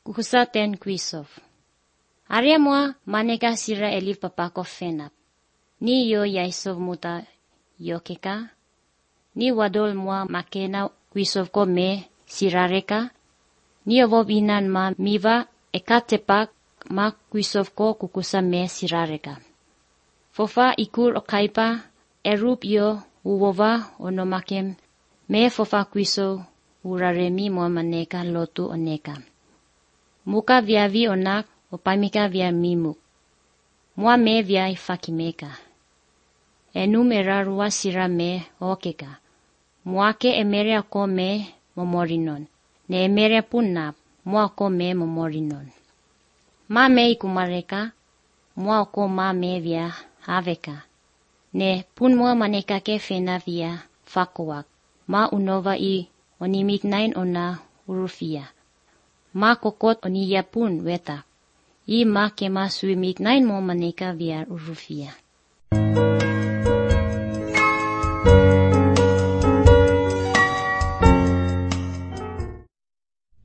kukusaten kuisov. Arya mua maneka sira elif papako fenap. Ni yo yaisov muta yokeka. Ni wadol mua makena kuisov ko me sirareka. Ni ovov inan ma miva ekatepak ma kuisov ko kukusa me sirareka. Fofa ikur okaipa erup yo uwova onomakem me fofa kuisov uraremi mua maneka lotu oneka. Muka viavi onak opamika via mimuk. Mua me via ifakimeka. Enumera rua sira me okeka. Muake emeria ko me momorinon. Ne emeria punap mua ko me momorinon. Ma me ikumareka. Mua ko ma me via aveka. Ne pun mua maneka ke fena via fakowak. Ma unova I onimiknain ona urufia. Ma kokot oniya pun weta. I ma kema suimiknain mo maneka via urufia.